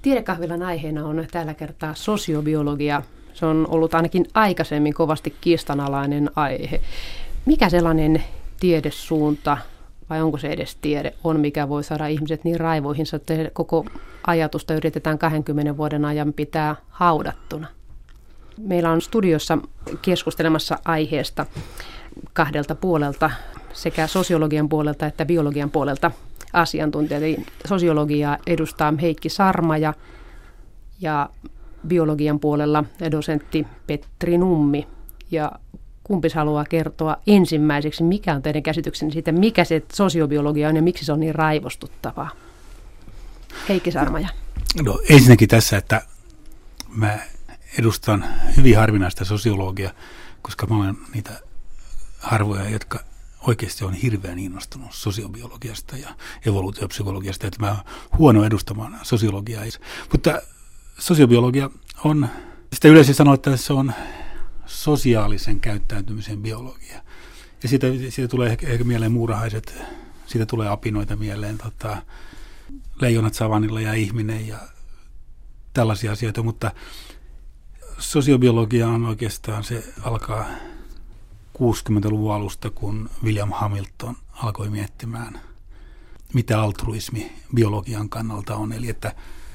Tiedekahvilan aiheena on tällä kertaa sosiobiologia. Se on ollut ainakin aikaisemmin kovasti kiistanalainen aihe. Mikä sellainen tiedesuunta, vai onko se edes tiede, on, mikä voi saada ihmiset niin raivoihinsa, että koko ajatusta yritetään 20 vuoden ajan pitää haudattuna? Meillä on studiossa keskustelemassa aiheesta kahdelta puolelta, sekä sosiologian puolelta että biologian puolelta asiantuntijat. Eli sosiologiaa edustaa Heikki Sarmaja ja biologian puolella dosentti Petri Nummi. Ja kumpi haluaa kertoa ensimmäiseksi, mikä on teidän käsityksenne siitä, mikä se sosiobiologia on ja miksi se on niin raivostuttavaa? Heikki Sarmaja. No ensinnäkin tässä, että mä edustan hyvin harvinaista sosiologiaa, koska mä olen niitä harvoja, jotka oikeasti on hirveän innostunut sosiobiologiasta ja evoluutiopsykologiasta, että mä oon huono edustamaan sosiologiaa. Mutta sosiobiologia on, sitä yleensä sanoo, että se on sosiaalisen käyttäytymisen biologia. Ja siitä tulee ehkä mieleen muurahaiset, siitä tulee apinoita mieleen, leijonat savanilla ja ihminen ja tällaisia asioita, mutta sosiobiologia on oikeastaan, se alkaa 60-luvun alusta, kun William Hamilton alkoi miettimään, mitä altruismi biologian kannalta on, eli että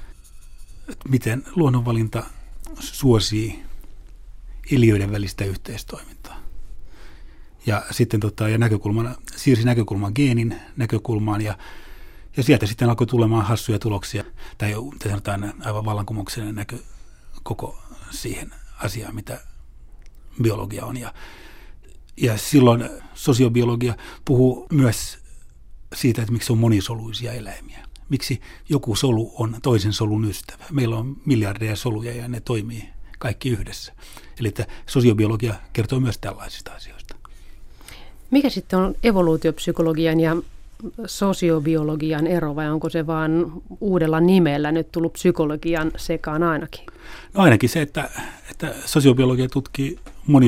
miten luonnonvalinta suosii eliöiden välistä yhteistoimintaa. Ja sitten siirsi näkökulman geenin näkökulmaan, ja sieltä sitten alkoi tulemaan hassuja tuloksia, tai sanotaan aivan vallankumouksellinen näkö koko siihen asiaan, mitä biologia on. Ja silloin sosiobiologia puhuu myös siitä, että miksi on monisoluisia eläimiä. Miksi joku solu on toisen solun ystävä. Meillä on miljardeja soluja ja ne toimii kaikki yhdessä. Eli että sosiobiologia kertoo myös tällaisista asioista. Mikä sitten on evoluutiopsykologian ja sosiobiologian ero, vai onko se vaan uudella nimellä nyt tullut psykologian sekaan ainakin? No ainakin se, että sosiobiologia tutkii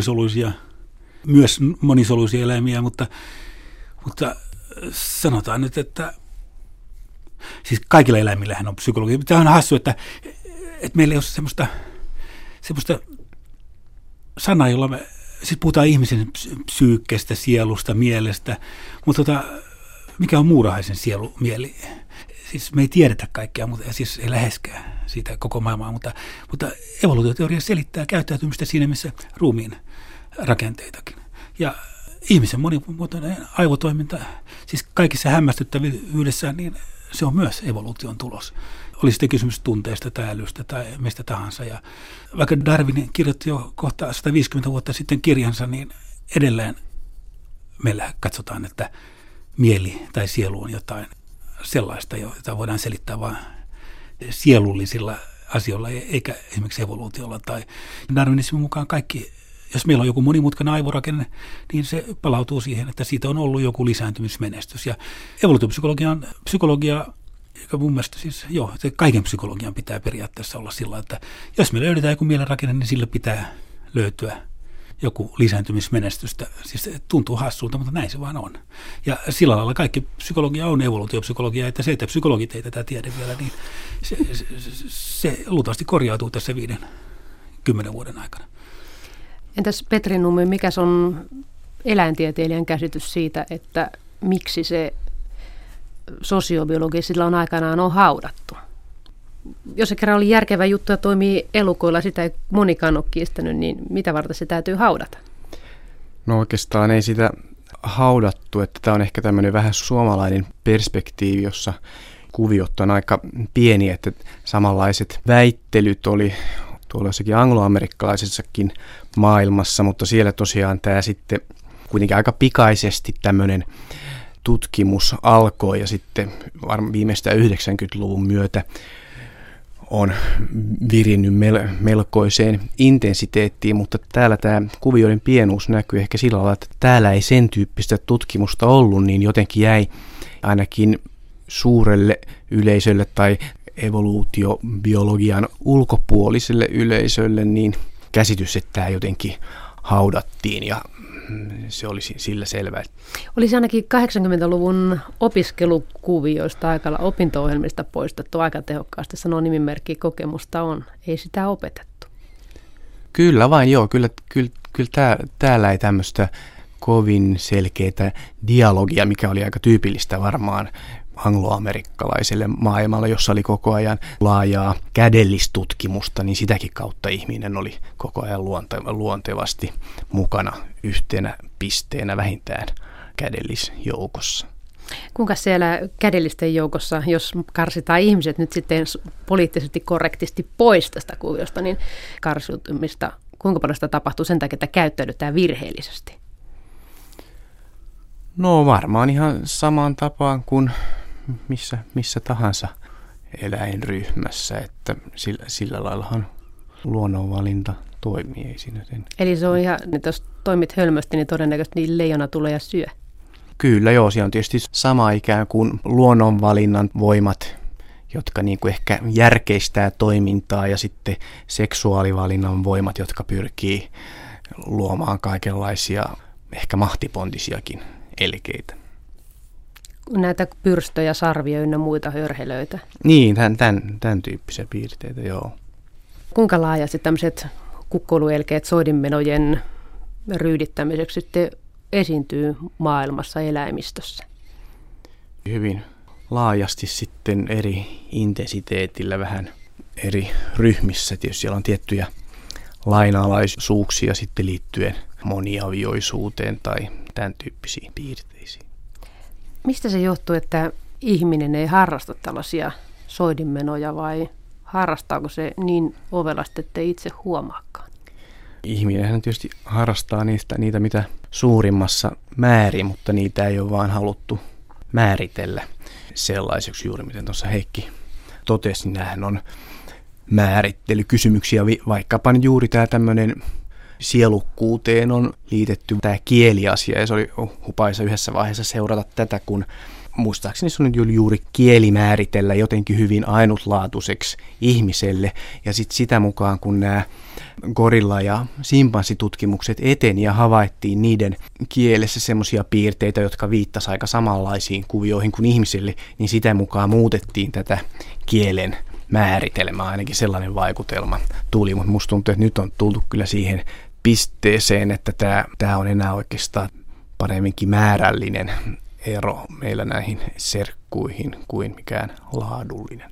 myös monisoluisia eläimiä, mutta sanotaan nyt, että siis kaikilla eläimillähän on psykologia. Tämä on hassu, että meillä ei ole semmoista sanaa, jolla me siis puhutaan ihmisen psyykkeestä, sielusta, mielestä, mutta mikä on muurahaisen sielu, mieli? Siis me ei tiedetä kaikkea, mutta siis ei läheskään siitä koko maailmaa, mutta evoluutioteoria selittää käyttäytymistä siinä, missä ruumiin rakenteitakin. Ja ihmisen monimuotoinen aivotoiminta, siis kaikissa hämmästyttävyydessä, niin se on myös evoluution tulos. Oli sitten kysymys tunteista tai älystä tai mistä tahansa. Ja vaikka Darwin kirjoitti jo kohta 150 vuotta sitten kirjansa, niin edelleen meillä katsotaan, että mieli tai sielu on jotain sellaista, jota voidaan selittää vain sielullisilla asioilla, eikä esimerkiksi evoluutiolla. Tai Darwinismin mukaan kaikki, jos meillä on joku monimutkainen aivorakenne, niin se palautuu siihen, että siitä on ollut joku lisääntymismenestys. Ja evoluutiopsykologia on psykologia, joka mun mielestä siis, kaiken psykologian pitää periaatteessa olla sillä, että jos me löydetään joku mielenrakenne, niin sillä pitää löytyä joku lisääntymismenestystä. Siis se tuntuu hassulta, mutta näin se vaan on. Ja sillä lailla kaikki psykologia on evoluutiopsykologia, että se, että psykologit ei tätä tiedä vielä, niin se luultavasti korjautuu tässä 5-10 vuoden aikana. Entäs Petri Nummi, mikä on eläintieteilijän käsitys siitä, että miksi se sosiobiologia sillä on aikanaan on haudattu? Jos se kerran oli järkevä juttu ja toimii elukoilla, sitä ei monikaan ole kiistänyt, niin mitä varten se täytyy haudata? No oikeastaan ei sitä haudattu, että tämä on ehkä tämmöinen vähän suomalainen perspektiivi, jossa kuviot on aika pieni, että samanlaiset väittelyt oli tuolla jossakin angloamerikkalaisessakin maailmassa, mutta siellä tosiaan tämä sitten kuitenkin aika pikaisesti tämmöinen tutkimus alkoi ja sitten viimeistään 90-luvun myötä on virinnyt melkoiseen intensiteettiin, mutta täällä tämä kuvioiden pienuus näkyy ehkä sillä lailla, että täällä ei sen tyyppistä tutkimusta ollut, niin jotenkin jäi ainakin suurelle yleisölle tai evoluutiobiologian ulkopuoliselle yleisölle niin käsitys, että tämä jotenkin haudattiin ja se olisi sillä selvä. Olisi ainakin 80-luvun opiskelukuvioista aikalla opinto-ohjelmista poistettu aika tehokkaasti. Sanoo nimimerkki, kokemusta on. Ei sitä opetettu. Kyllä vain, joo. Kyllä täällä ei tämmöistä kovin selkeää dialogia, mikä oli aika tyypillistä varmaan angloamerikkalaiselle maailmalle, jossa oli koko ajan laajaa kädellistutkimusta, niin sitäkin kautta ihminen oli koko ajan luontevasti mukana yhtenä pisteenä vähintään kädellisjoukossa. Kuinka siellä kädellisten joukossa, jos karsitaan ihmiset nyt sitten poliittisesti korrektisti pois tästä kuviosta, niin karsiutumista, kuinka paljon sitä tapahtuu sen takia, että käyttäydytään virheellisesti? No varmaan ihan samaan tapaan kuin missä tahansa eläinryhmässä, että sillä laillahan luonnonvalinta toimii. Ei siinä Eli se on ihan, että jos toimit hölmösti, niin todennäköisesti niin leijona tulee ja syö. Kyllä joo, siinä on tietysti sama ikään kuin luonnonvalinnan voimat, jotka niin kuin ehkä järkeistää toimintaa, ja sitten seksuaalivalinnan voimat, jotka pyrkii luomaan kaikenlaisia ehkä mahtipontisiakin elkeitä. Näitä pyrstöjä, sarvia ynnä muita hörhelöitä. Niin, tämän tyyppisiä piirteitä, joo. Kuinka laajasti tämmöiset kukkoiluelkeet soidinmenojen ryydittämiseksi sitten esiintyy maailmassa eläimistössä? Hyvin laajasti sitten eri intensiteetillä, vähän eri ryhmissä. Tietysti siellä on tiettyjä lainalaisuuksia sitten liittyen moniavioisuuteen tai tämän tyyppisiin piirteisiin. Mistä se johtuu, että ihminen ei harrasta tällaisia soidinmenoja, vai harrastaako se niin ovelasti, ettei itse huomaakaan? Ihminenhän tietysti harrastaa niitä mitä suurimmassa määrin, mutta niitä ei ole vaan haluttu määritellä sellaiseksi juuri, miten tuossa Heikki totesi. Nämähän on määrittelykysymyksiä, vaikkapa juuri tämä tämmöinen sielukkuuteen on liitetty tämä kieliasia, ja se oli hupaisa yhdessä vaiheessa seurata tätä, kun muistaakseni se on juuri kieli määritellä jotenkin hyvin ainutlaatuiseksi ihmiselle, ja sitten sitä mukaan, kun nämä gorilla- ja simpanssitutkimukset eteni ja havaittiin niiden kielessä semmoisia piirteitä, jotka viittasivat aika samanlaisiin kuvioihin kuin ihmiselle, niin sitä mukaan muutettiin tätä kielen määritelmää, ainakin sellainen vaikutelma tuli, mutta musta tuntuu, että nyt on tultu kyllä siihen pisteeseen, että tämä on enää oikeastaan paremminkin määrällinen ero meillä näihin serkkuihin kuin mikään laadullinen.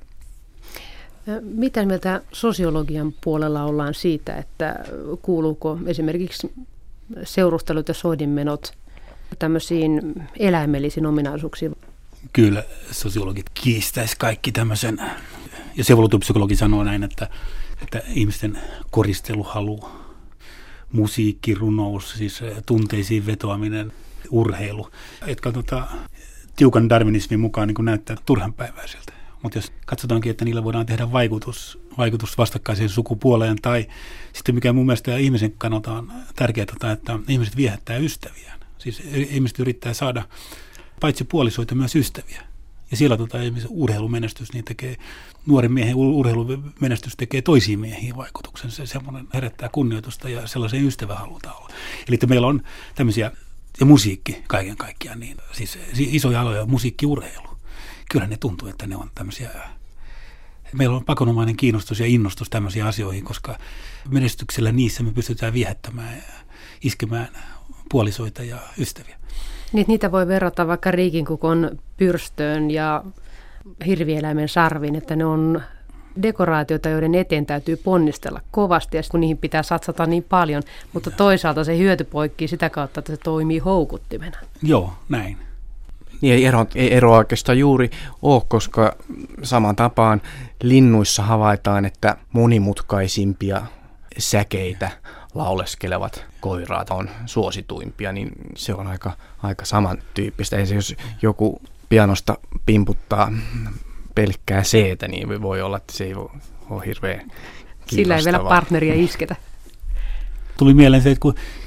Miten mieltä sosiologian puolella ollaan siitä, että kuuluuko esimerkiksi seurustelut ja soidinmenot tämmöisiin eläimellisiin ominaisuuksiin? Kyllä sosiologit kiistäisi kaikki tämmöisen, jos evoluutiopsykologi sanoo näin, että ihmisten koristeluhalu, musiikki, runous, siis tunteisiin vetoaminen, urheilu, jotka tiukan darwinismin mukaan niin näyttää turhanpäiväisiltä. Mutta jos katsotaankin, että niillä voidaan tehdä vaikutus vastakkaiseen sukupuoleen, tai sitten mikä mun mielestä ihmisen kannalta on tärkeää, että ihmiset viehättää ystäviään. Siis ihmiset yrittää saada paitsi puolisoita myös ystäviä. Ja siellä urheilumenestys, niin nuoren miehen urheilumenestys tekee toisiin miehiin vaikutuksen. Se semmoinen herättää kunnioitusta ja sellaisen ystävä halutaan olla. Eli että meillä on tämmöisiä, ja musiikki kaiken kaikkiaan, niin siis isoja aloja, musiikkiurheilu. Kyllä ne tuntuu, että ne on tämmöisiä, meillä on pakonomainen kiinnostus ja innostus tämmöisiin asioihin, koska menestyksellä niissä me pystytään viehättämään ja iskemään puolisoita ja ystäviä. Niitä voi verrata vaikka riikinkukon pyrstöön ja hirvieläimen sarviin, että ne on dekoraatioita, joiden eteen täytyy ponnistella kovasti ja kun niihin pitää satsata niin paljon, mutta toisaalta se hyöty poikkii sitä kautta, että se toimii houkuttimena. Joo, näin. Niin ei eroa oikeastaan juuri ole, koska saman tapaan linnuissa havaitaan, että monimutkaisimpia säkeitä lauleskelevat koiraat on suosituimpia, niin se on aika samantyyppistä. Jos joku pianosta pimputtaa pelkkää C-tä, niin voi olla, että se ei ole hirveän kiinnostavaa. Sillä ei vielä partneria isketä. Tuli mieleen se, että kun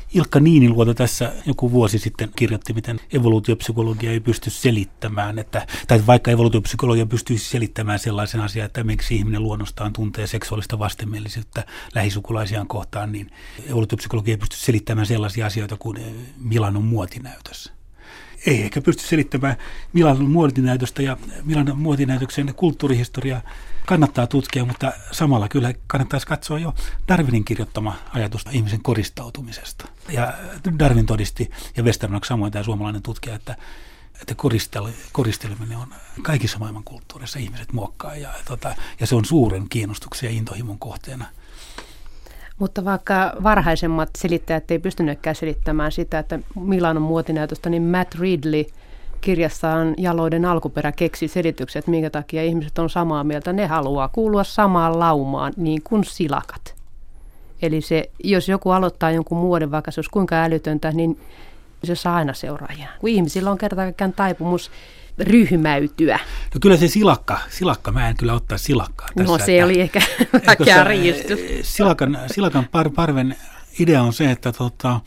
Ilkka Niiniluoto tässä joku vuosi sitten kirjoitti, miten evoluutiopsykologia ei pysty selittämään, tai vaikka evoluutiopsykologia pystyisi selittämään sellaisen asian, että miksi ihminen luonnostaan tuntee seksuaalista vastenmielisyyttä lähisukulaisiaan kohtaan, niin evoluutiopsykologia ei pysty selittämään sellaisia asioita kuin Milanon muotinäytös. Ei ehkä pysty selittämään Milanon muotinäytöstä, ja Milanon muotinäytöksen kulttuurihistoria kannattaa tutkia, mutta samalla kyllä kannattaisi katsoa jo Darwinin kirjoittama ajatus ihmisen koristautumisesta. Ja Darwin todisti, ja Westermarck samoin tämä suomalainen tutkija, että koristeleminen on kaikissa maailman kulttuureissa ihmiset muokkaa, ja se on suuren kiinnostuksen ja intohimon kohteena. Mutta vaikka varhaisemmat selittäjät ei pystynytkään selittämään sitä, että Milanon muotinäytöstä, niin Matt Ridley kirjassaan Jaloiden alkuperä keksi selitykset, minkä takia ihmiset on samaa mieltä. Ne haluaa kuulua samaan laumaan, niin kuin silakat. Eli jos joku aloittaa jonkun muodin, vaikka se olisi kuinka älytöntä, niin se saa aina seuraajia. Kun ihmisillä on kerta kaikkiaan taipumus ryhmäytyä. No kyllä se silakka, mä en kyllä ottaa silakkaa tässä. No se oli ehkä vähän riistys. Silakan parven idea on se, että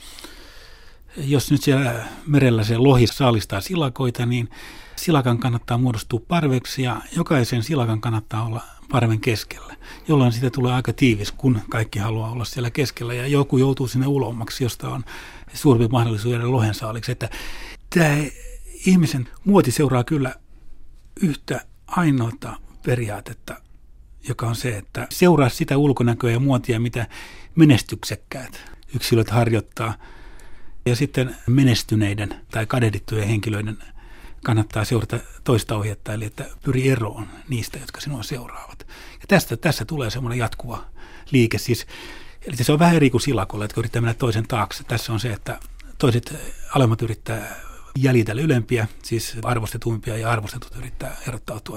jos nyt siellä merellä se lohi saalistaa silakoita, niin silakan kannattaa muodostua parveksi ja jokaisen silakan kannattaa olla parven keskellä, jolloin siitä tulee aika tiivis, kun kaikki haluaa olla siellä keskellä ja joku joutuu sinne ulommaksi, josta on suurempi mahdollisuus jäädä lohen saaliksi. Että tämä ihmisen muoti seuraa kyllä yhtä ainoata periaatetta, joka on se, että seuraa sitä ulkonäköä ja muotia, mitä menestyksekkäät yksilöt harjoittaa. Ja sitten menestyneiden tai kadehdittujen henkilöiden kannattaa seurata toista ohjetta, eli että pyri eroon niistä, jotka sinua seuraavat. Ja tässä tulee semmoinen jatkuva liike. Eli se on vähän eri kuin silakolla, että yrittää mennä toisen taakse. Tässä on se, että toiset alemmat yrittää jäljitellä ylempiä, siis arvostetuimpia, ja arvostetut yrittää erottautua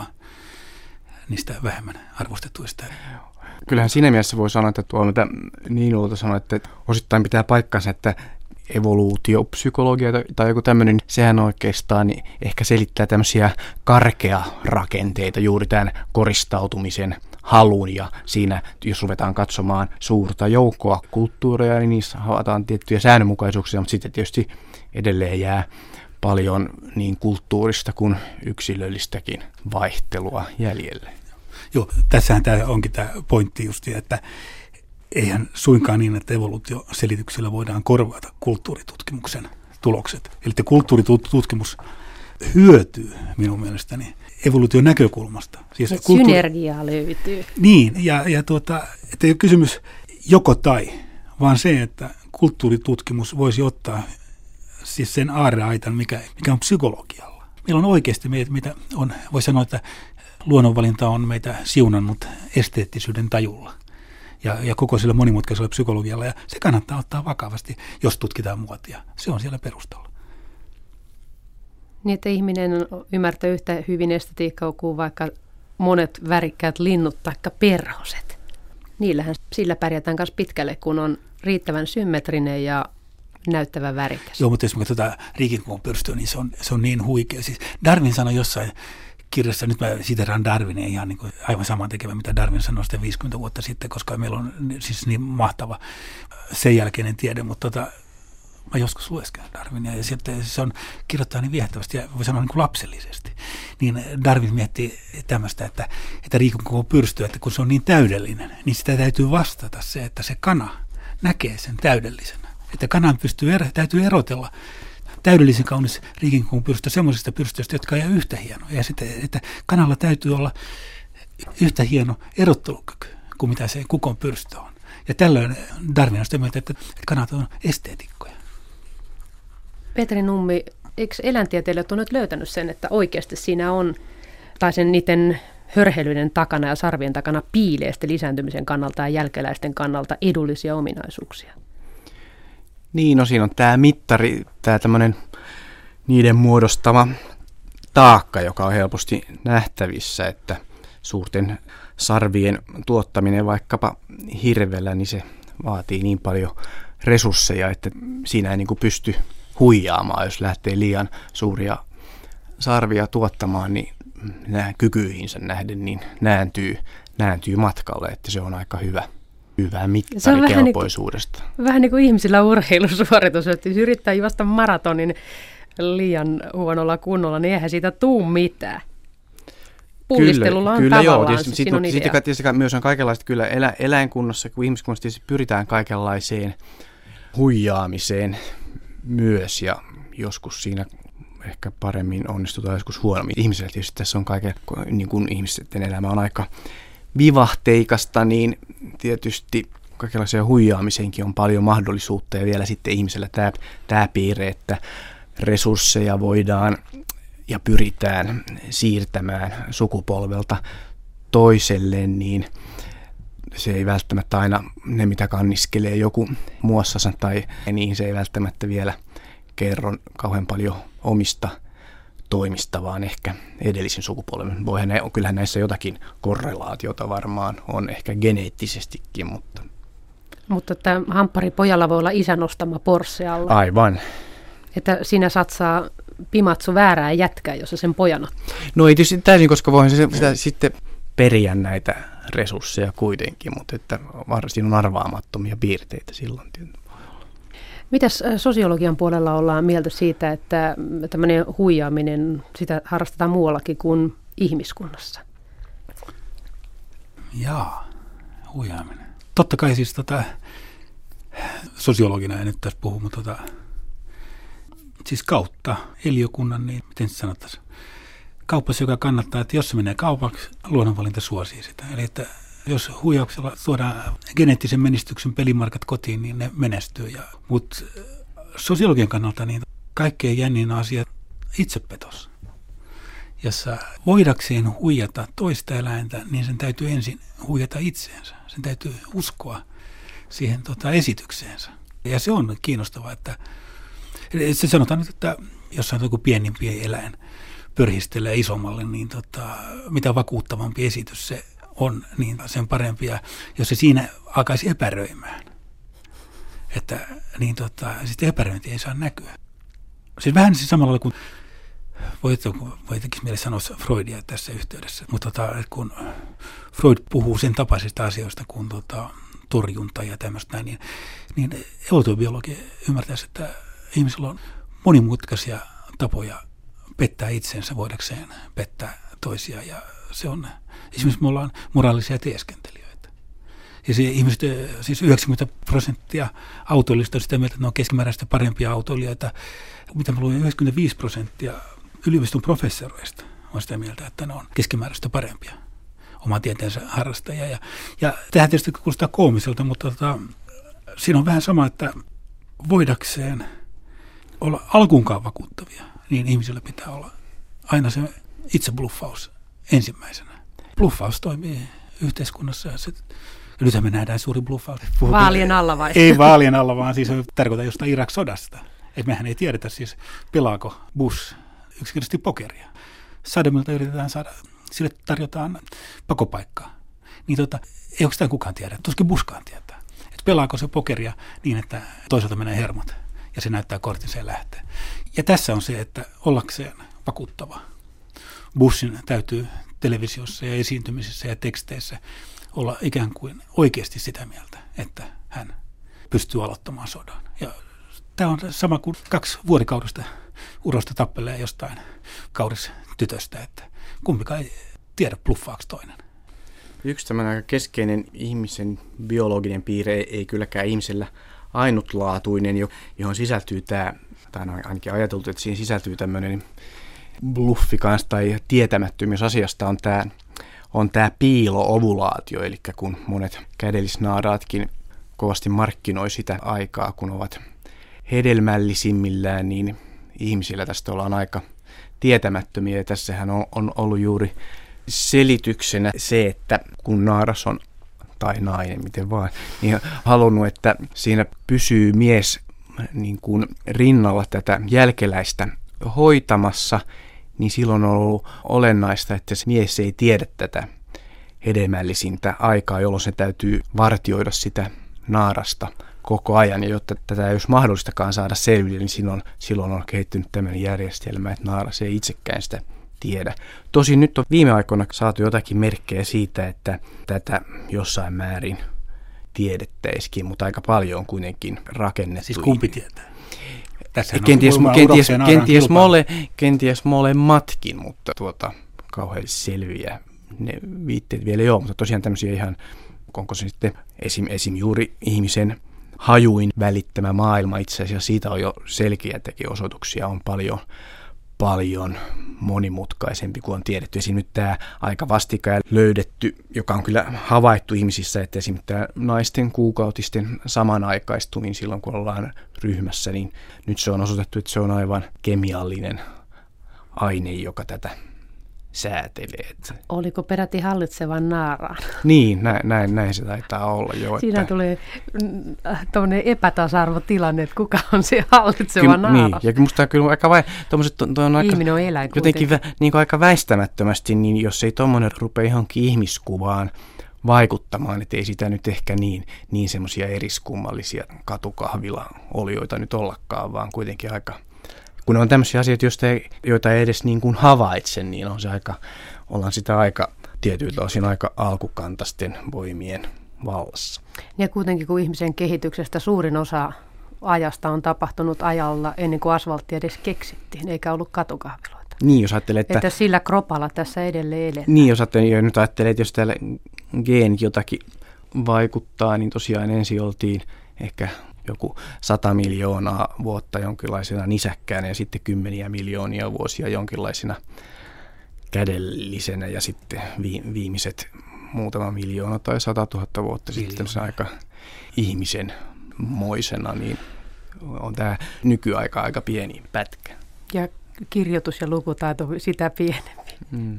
niistä vähemmän arvostetuista. Kyllähän siinä mielessä voi sanoa, että tuo mitä Niiniluoto sanoi, että osittain pitää paikkansa, että evoluutiopsykologia tai joku tämmöinen, sehän oikeastaan ehkä selittää tämmöisiä karkea rakenteita, juuri tämän koristautumisen halun, ja siinä, jos ruvetaan katsomaan suurta joukkoa kulttuureja, niin niissä havaitaan tiettyjä säännönmukaisuuksia, mutta sitten tietysti edelleen jää paljon niin kulttuurista kuin yksilöllistäkin vaihtelua jäljelle. Joo, tässähän tämä onkin tämä pointti just, että eihän suinkaan niin, että evoluutioselityksellä voidaan korvata kulttuuritutkimuksen tulokset. Eli kulttuuritutkimus hyötyy minun mielestäni evoluution näkökulmasta. Siis synergiaa löytyy. Niin, että ei ole kysymys joko tai, vaan se, että kulttuuritutkimus voisi ottaa siis sen aarreaitan, mikä on psykologialla. Meillä on oikeasti, mitä on, voi sanoa, että luonnonvalinta on meitä siunannut esteettisyyden tajulla. Ja koko sillä monimutkaisella psykologialla, ja se kannattaa ottaa vakavasti, jos tutkitaan muotia. Se on siellä perustalla. Niin, että ihminen ymmärtää yhtä hyvin estetiikkaa kuin vaikka monet värikkäät linnut tai perhoset. Niillähän sillä pärjätään myös pitkälle, kun on riittävän symmetrinen ja näyttävän värikäs. Joo, mutta jos me katsotaan riikinkuvun pyrstöä, niin se on niin huikea. Siis Darwin sanoi jossain kirjassa, nyt mä siteraan Darwinia ihan niin kuin aivan saman tekevä, mitä Darwin sanoi sitten 50 vuotta sitten, koska meillä on siis niin mahtava sen jälkeinen tiede, mutta mä joskus lueskelen Darwinia, ja sitten se on kirjoittaa niin viehättävästi ja voi sanoa niin kuin lapsellisesti. Niin Darwin miettii tämmöistä, että riikinkuvun pyrsty, että kun se on niin täydellinen, niin sitä täytyy vastata se, että se kana näkee sen täydellisenä. Että kanan täytyy erotella täydellisen kaunis riikinkuvun pyrstö semmoisista pyrstöistä, jotka ei ole yhtä hienoja. Ja sitten, että kanalla täytyy olla yhtä hieno erottelukyky kuin mitä se kukon pyrstö on. Ja tällöin Darwin on sitä mieltä, että kanat on esteetikkoja. Petri Nummi, eikö eläintieteilijät ole nyt löytänyt sen, että oikeasti siinä on, tai sen niiden hörhelyiden takana ja sarvien takana piilee lisääntymisen kannalta ja jälkeläisten kannalta edullisia ominaisuuksia? Niin, no siinä on tämä mittari, tämä tämmöinen niiden muodostama taakka, joka on helposti nähtävissä, että suurten sarvien tuottaminen vaikkapa hirvellä, niin se vaatii niin paljon resursseja, että siinä ei niin kuin pysty huijaamaan. Jos lähtee liian suuria sarvia tuottamaan, niin nämä kykyihinsä nähden niin nääntyy matkalle, että se on aika hyvä hyvä mittari kelpoisuudesta. Vähän niin kuin ihmisillä urheilusuoritus, että jos yrittää juosta maratonin liian huonolla kunnolla, niin eihän siitä tuu mitään. Pullistelulla on kyllä tavallaan joo, se sinun idea. Sitten tietysti myös on kaikenlaista kyllä eläinkunnassa, kun ihmiskunnassa tietysti pyritään kaikenlaiseen huijaamiseen myös, ja joskus siinä ehkä paremmin onnistutaan, joskus huonommin. Ihmisillä tietysti tässä on niin kuin ihmisten elämä on aika vivahteikasta, niin tietysti kaikenlaisia huijaamiseenkin on paljon mahdollisuutta, ja vielä sitten ihmisellä tämä piirre, että resursseja voidaan ja pyritään siirtämään sukupolvelta toiselle, niin se ei välttämättä aina ne, mitä kanniskelee joku muassansa, tai niin se ei välttämättä vielä kerro kauhean paljon omista toimista, vaan ehkä edellisen sukupolven. Kyllähän näissä jotakin korrelaatiota varmaan on, ehkä geneettisestikin, mutta... Mutta että hampparipojalla voi olla isän ostama Porsche alla. Aivan. Että siinä satsaa Pimatsu väärää jätkää, jos se sen pojan ottaa. No ei tietysti täysin, koska voihan se sitä sitten periä näitä resursseja kuitenkin, mutta että siinä on arvaamattomia piirteitä silloin. Mitäs sosiologian puolella ollaan mieltä siitä, että tämmöinen huijaaminen, sitä harrastetaan muuallakin kuin ihmiskunnassa? Jaa, huijaaminen. Totta kai siis sosiologina en nyt tässä puhu, mutta siis kautta eliökunnan, niin miten se sanottaisiin? Kaupassa, joka kannattaa, että jos se menee kaupaksi, luonnonvalinta suosii sitä. Eli että jos huijauksella tuodaan geneettisen menestyksen pelimarkat kotiin, niin ne menestyy. Mutta sosiologian kannalta niin kaikkein jännin asia itsepetos. Jossa voidakseen huijata toista eläintä, niin sen täytyy ensin huijata itseensä. Sen täytyy uskoa siihen esitykseensä. Ja se on kiinnostavaa, että se sanotaan nyt, että jos on joku pienimpi eläin pörhistelee isommalle, niin mitä vakuuttavampi esitys se on, niin sen parempi. Ja jos se siinä alkaisi epäröimään, että niin sitten epäröinti ei saa näkyä. Siis vähän siis samalla lailla kuin voitakin mielessä sanoa Freudia tässä yhteydessä, mutta kun Freud puhuu sen tapaisista asioista kuin torjunta ja tämmöistä näin, niin evoluutiobiologia ymmärtäisi, että ihmisillä on monimutkaisia tapoja pettää itsensä voidakseen pettää toisia, ja se on, esimerkiksi me ollaan moraalisia teeskentelijöitä. Ja se ihmiset, siis 90% autoilijoista on sitä mieltä, että ne on keskimääräistä parempia autoilijoita, mitä me luulen 95% yliopiston professoreista on sitä mieltä, että ne on keskimääräistä parempia oman tieteensä harrastajia. Ja tähän tietysti kuulostaa koomiselta, mutta siinä on vähän sama, että voidakseen olla alkuunkaan vakuuttavia, niin ihmisillä pitää olla aina se itse bluffaus ensimmäisenä. Bluffaus toimii yhteiskunnassa. Nythän me nähdään suuri bluffaus. Vaalien alla vai? Ei vaalien alla, vaan siis tarkoitan jostain Irak-sodasta. Et mehän ei tiedetä siis, pelaako Bush yksinkertaisesti pokeria. Saddamilta yritetään saada, sille tarjotaan pakopaikkaa. Niin ei oikeastaan kukaan tiedä, tuskin Bushkaan tietää. Et pelaako se pokeria niin, että toisaalta menee hermot ja se näyttää kortinsa ja lähtee. Ja tässä on se, että ollakseen vakuuttava. Bushin täytyy televisiossa ja esiintymisissä ja teksteissä olla ikään kuin oikeasti sitä mieltä, että hän pystyy aloittamaan sodan. Ja tämä on sama kuin 2 vuorikaudesta urosta tappelee jostain kauristytöstä, että kumpikaan ei tiedä bluffaako toinen. Yksi tämmöinen aika keskeinen ihmisen biologinen piirre ei kylläkään ihmisellä ainutlaatuinen, johon sisältyy tämä, tai ainakin ajateltu, että siihen sisältyy tämmöinen bluffi kanssa tai tietämättömyys asiasta on tämä piilo-ovulaatio, eli kun monet kädellisnaaraatkin kovasti markkinoi sitä aikaa, kun ovat hedelmällisimmillään, niin ihmisillä tästä ollaan aika tietämättömiä. Ja tässähän on ollut juuri selityksenä se, että kun naaras on, tai nainen, miten vaan, niin halunnut, että siinä pysyy mies niin kuin rinnalla tätä jälkeläistä hoitamassa, niin silloin on ollut olennaista, että se mies ei tiedä tätä hedelmällisintä aikaa, jolloin se täytyy vartioida sitä naarasta koko ajan. Ja jotta tätä ei olisi mahdollistakaan saada selville, niin silloin on kehittynyt tämmöinen järjestelmä, että naaras ei itsekään sitä tiedä. Tosin nyt on viime aikoina saatu jotakin merkkejä siitä, että tätä jossain määrin tiedettäisikin, mutta aika paljon on kuitenkin rakennettu. Siis kumpi tietää? Kenties molemmatkin, mutta kauhean selviä ne viitteet vielä ei ole, mutta tosiaan tämmöisiä ihan, onko se sitten esim. Juuri ihmisen hajuin välittämä maailma itse asiassa, siitä on jo selkeätäkin osoituksia, on paljon monimutkaisempi kuin on tiedetty. Esimerkiksi nyt tämä aika vastikään löydetty, joka on kyllä havaittu ihmisissä, että esimerkiksi tämä naisten kuukautisten samanaikaistuminen silloin, kun ollaan ryhmässä, niin nyt se on osoitettu, että se on aivan kemiallinen aine, joka tätä säätelee. Oliko peräti hallitsevan naaraan? Niin, näin se taitaa olla jo. Siinä tulee tuommoinen epätasa-arvotilanne, että kuka on se hallitseva naara. Niin, ja minusta on kyllä aika ihminen on eläin jotenkin niin aika väistämättömästi, niin jos ei tuommoinen rupea johonkin ihmiskuvaan vaikuttamaan, että ei sitä nyt ehkä niin semmoisia eriskummallisia katukahvila-olioita nyt ollakaan, vaan kuitenkin aika... Kun on tämmöisiä asioita, joita ei edes niin kuin havaitse, niin ollaan sitä aika tietyiltä osin aika alkukantaisten voimien vallassa. Ja kuitenkin kun ihmisen kehityksestä suurin osa ajasta on tapahtunut ajalla ennen kuin asfaltti edes keksittiin, eikä ollut katukahviloita. Niin, jos ajattelee, että sillä kropalla tässä edelleen eletään. Niin, jos ajattelee, että jos täällä geenit jotakin vaikuttaa, niin tosiaan ensin oltiin ehkä joku 100 miljoonaa vuotta jonkinlaisena nisäkkäänä ja sitten 10 miljoonia vuosia jonkinlaisena kädellisenä ja sitten viimeiset muutama miljoona tai 100 000 vuotta sitten aika ihmisen moisena, niin on tämä nykyaika aika pieni pätkä. Ja kirjoitus- ja lukutaito sitä pienempi.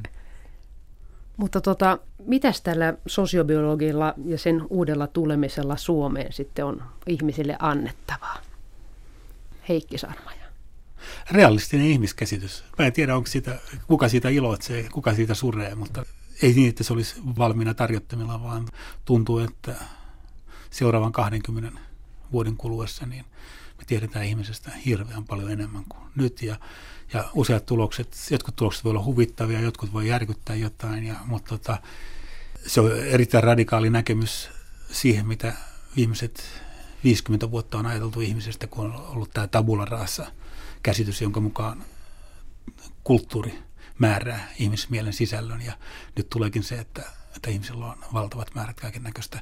Mutta mitäs tällä sosiobiologilla ja sen uudella tulemisella Suomeen sitten on ihmisille annettavaa? Heikki Sarmaja. Realistinen ihmiskäsitys. Mä en tiedä, kuka siitä iloitsee, kuka siitä suree, mutta ei niin, että se olisi valmiina tarjottamilla, vaan tuntuu, että seuraavan 20 vuoden kuluessa niin me tiedetään ihmisestä hirveän paljon enemmän kuin nyt. Ja useat jotkut tulokset voi olla huvittavia, jotkut voi järkyttää jotain, mutta se on erittäin radikaali näkemys siihen, mitä viimeiset 50 vuotta on ajateltu ihmisestä, kun on ollut tämä tabula rasa käsitys, jonka mukaan kulttuuri määrää ihmismielen sisällön. Ja nyt tuleekin se, että ihmisillä on valtavat määrät kaikennäköisiä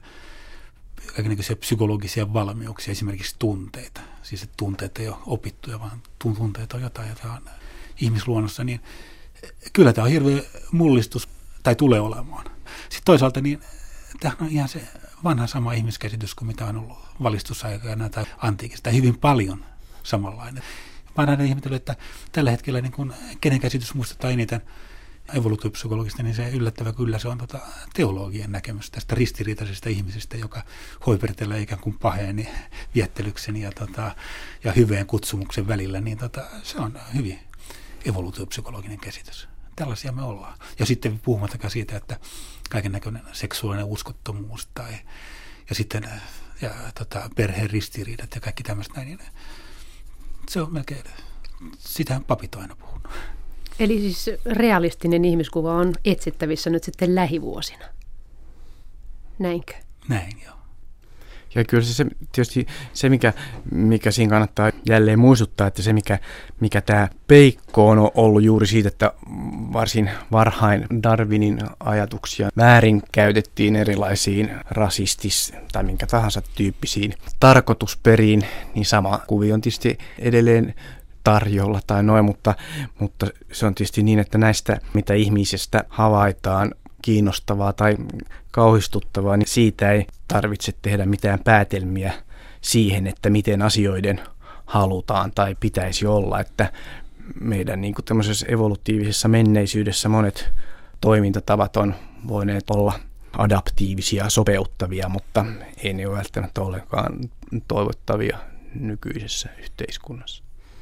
psykologisia valmiuksia, esimerkiksi tunteita. Siis että tunteet ei ole opittuja, vaan tunteet on jotain, jota on ihmisluonnossa. Niin kyllä tämä on hirveä mullistus, tai tulee olemaan. Sitten toisaalta niin tämä on ihan se vanha sama ihmiskäsitys kuin mitä on ollut valistusaikana tai antiikista, hyvin paljon samanlainen. Mä oon aina ihmetellyt, että tällä hetkellä niin kun kenen käsitys muistuttaa eniten evoluutiopsykologista, niin se yllättävä kyllä se on teologien näkemys tästä ristiriitaisesta ihmisestä, joka hoipertelee ikään kuin paheen viettelyksen ja hyveen kutsumuksen välillä, niin se on hyvin evoluutiopsykologinen käsitys. Tällaisia me ollaan. Ja sitten puhumattakaan siitä, että kaiken näköinen seksuaalinen uskottomuus ja sitten perheen ristiriidat ja kaikki tämmöistä näin, niin se on melkein, sitähän papit on aina puhunut. Eli siis realistinen ihmiskuva on etsittävissä nyt sitten lähivuosina. Näinkö? Näin, joo. Ja kyllä se tietysti se, mikä siinä kannattaa jälleen muistuttaa, että se, mikä tämä peikko on ollut juuri siitä, että varsin varhain Darwinin ajatuksia väärinkäytettiin erilaisiin tai minkä tahansa tyyppisiin tarkoitusperiin, niin sama kuvio on tietysti edelleen tarjolla tai noin, mutta se on tietysti niin, että näistä, mitä ihmisestä havaitaan kiinnostavaa tai kauhistuttavaa, niin siitä ei tarvitse tehdä mitään päätelmiä siihen, että miten asioiden halutaan tai pitäisi olla, että meidän niin kuin tämmöisessä evolutiivisessa menneisyydessä monet toimintatavat on voineet olla adaptiivisia, sopeuttavia, mutta ei ne ole välttämättä ollenkaan toivottavia nykyisessä yhteiskunnassa.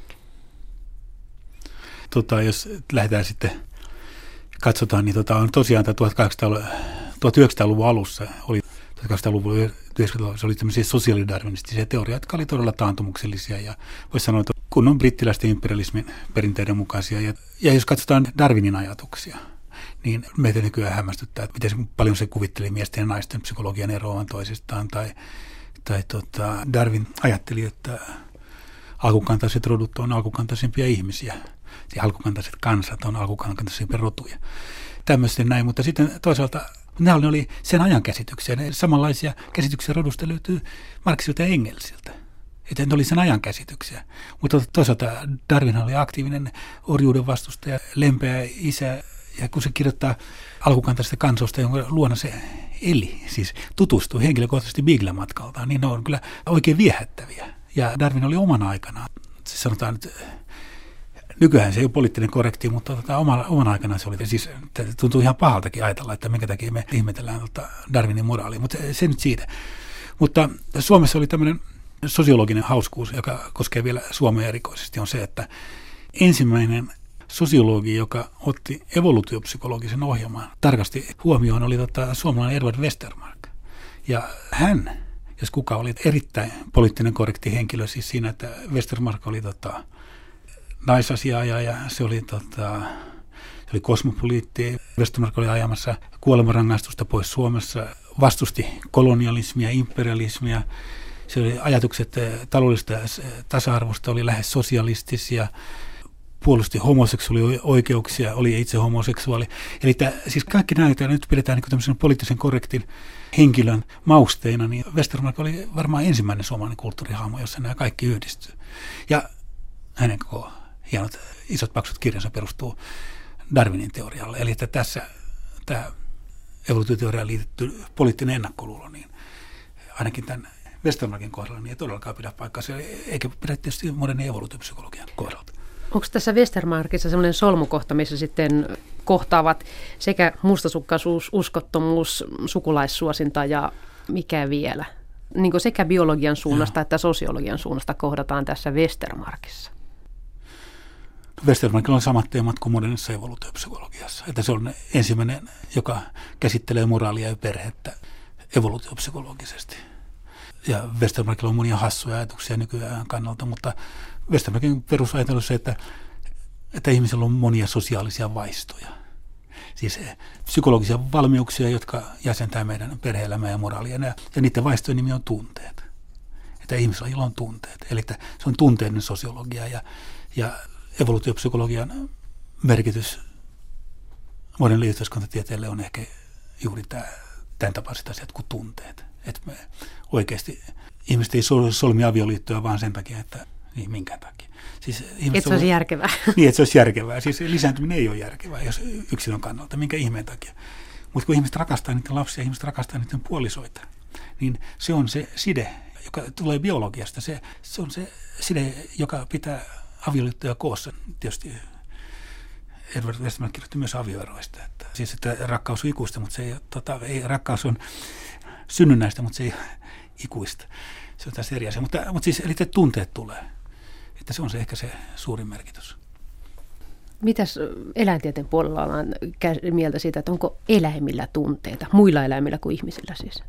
Jos lähdetään sitten katsotaan, niin on tosiaan 1900-luvun alussa, 1800-luvun 90-luvulla, se oli tämmöisiä sosiaalidarwinistisia teorioita, jotka oli todella taantumuksellisia ja voisi sanoa, että kunnon brittiläisten imperialismin perinteiden mukaisia. Ja jos katsotaan Darwinin ajatuksia, niin meitä nykyään hämmästyttää, että miten paljon se kuvitteli miesten ja naisten psykologian eroavan toisistaan. Tai Darwin ajatteli, että alkukantaiset rodut on alkukantaisempia ihmisiä. Ja alkukantaiset kansat on alkukantaisempia rotuja. Tämmöistä näin, mutta sitten toisaalta nämä oli sen ajan käsityksiä. Samanlaisia käsityksiä rodusta löytyy Marxilta ja Engelsiltä. Että ne oli sen ajan käsityksiä. Mutta toisaalta Darwin oli aktiivinen orjuuden vastustaja, lempeä isä. Ja kun se kirjoittaa alkukantaisesta kansoista, jonka luona se eli, siis tutustui henkilökohtaisesti Beagle-matkaltaan, niin ne on kyllä oikein viehättäviä. Ja Darwin oli omana aikanaan, siis sanotaan nyt, nykyään se ei ole poliittinen korrekti, mutta omana aikanaan se oli, siis tuntuu ihan pahaltakin ajatella, että minkä takia me ihmetellään Darwinin moraalia, mutta se nyt siitä. Mutta Suomessa oli tämmöinen sosiologinen hauskuus, joka koskee vielä Suomea erikoisesti, on se, että ensimmäinen sosiologi, joka otti evoluutiopsykologisen ohjelman tarkasti huomioon, oli suomalainen Edward Westermarck. Ja hän, jos kuka, oli erittäin poliittinen korrekti henkilö, siis siinä, että Westermarck oli naisasiaaja ja se oli kosmopoliitti. Westermarck oli ajamassa kuolemanrangaistusta pois Suomessa, vastusti kolonialismia, imperialismia. Se oli ajatukset taloudellisesta tasa-arvosta oli lähes sosialistisia, puolusti homoseksuaalioikeuksia, oli itse homoseksuaali. Eli siis kaikki nämä, joita nyt pidetään niin tämmöisen poliittisen korrektin henkilön mausteina, niin Westermarck oli varmaan ensimmäinen suomalainen kulttuurihahmo, jossa nämä kaikki yhdistyy. Ja hänen koko hienot isot paksut kirjansa perustuu Darwinin teorialle. Eli että tässä tämä evoluutioteoriaan liitetty poliittinen ennakkoluulo, niin ainakin tämän Westermarckin kohdalla niin ei todellakaan pidä paikkaansa, eikä pidä tietysti modernin evoluutiopsykologian kohdalta. Onko tässä Westermarckissa sellainen solmukohta, missä sitten kohtaavat sekä mustasukkaisuus, uskottomuus, sukulaissuosinta ja mikä vielä? Niin kuin sekä biologian suunnasta että sosiologian suunnasta kohdataan tässä Westermarckissa. Westermarckilla on samat teemat kuin modernissa evoluutiopsykologiassa. Että se on ensimmäinen, joka käsittelee moraalia ja perhettä evoluutiopsykologisesti. Ja Westermarckilla on monia hassuja ajatuksia nykyään kannalta, mutta Westermarckin perusajatelu se, että ihmisellä on monia sosiaalisia vaistoja. Siis psykologisia valmiuksia, jotka jäsentää meidän perhe-elämää ja moraalia. Ja niiden vaistojen nimi on tunteet. Että ihmisellä on tunteet. Eli että se on tunteiden sosiologia ja evoluutiopsykologian merkitys modernille yhteiskuntatieteelle on ehkä juuri tämän tapaiset asiat kuin tunteet. Että me oikeasti ihmiset ei solmi avioliittoa vaan sen takia, että niin minkään takia. Siis että se olisi järkevää. Niin, että se olisi järkevää. Siis lisääntyminen ei ole järkevää, jos yksilön kannalta, minkä ihmeen takia. Mutta kun ihmiset rakastaa niiden lapsia, ihmiset rakastaa niiden puolisoita, niin se on se side, joka tulee biologiasta. Se on se side, joka pitää avioliittoja koossa. Tietysti Edward Westermarck kirjoitti myös avioeroista. Siis että rakkaus on ikuista, mutta se ei rakkaus on synnynnäistä, mutta se ei ikuista. Se on taas eri asia. Mutta siis, eli tunteet tulee. Että se on se ehkä se suurin merkitys. Mitäs eläintieteen puolella ollaan mieltä siitä, että onko eläimillä tunteita, muilla eläimillä kuin ihmisillä siis?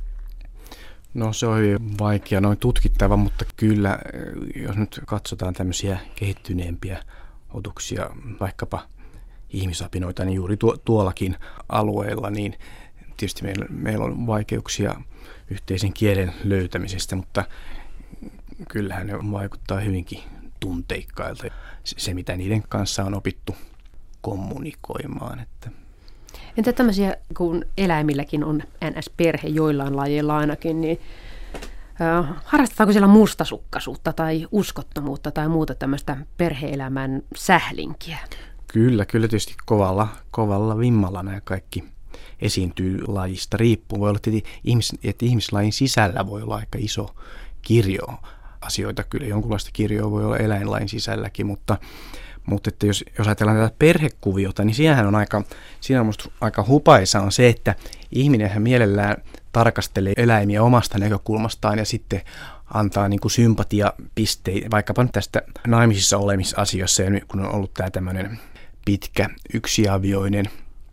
No se on hyvin vaikea noin tutkittava, mutta kyllä jos nyt katsotaan tämmöisiä kehittyneempiä otuksia, vaikkapa ihmisapinoita, niin juuri tuollakin alueella, niin tietysti meillä on vaikeuksia yhteisen kielen löytämisestä, mutta kyllähän ne vaikuttaa hyvinkin tunteikkailta. Se, mitä niiden kanssa on opittu kommunikoimaan. Entä tämmöisiä, kun eläimilläkin on NS-perhe, joillain lajeilla ainakin, niin harrastetaanko siellä mustasukkaisuutta tai uskottomuutta tai muuta tämmöistä perhe-elämän sählinkiä? Kyllä tietysti kovalla vimmalla nämä kaikki esiintyy lajista riippuen. Voi olla, että ihmislajin sisällä voi olla aika iso kirjo asioita. Kyllä jonkunlaista kirjoa voi olla eläinlain sisälläkin, mutta että jos ajatellaan tätä perhekuviota, niin siinä on musta aika hupaisa on se, että ihminenhän mielellään tarkastelee eläimiä omasta näkökulmastaan ja sitten antaa niin kuin sympatiapisteitä, vaikkapa tästä naimisissa olemisasiassa, ja kun on ollut tämä tämmöinen pitkä yksiavioinen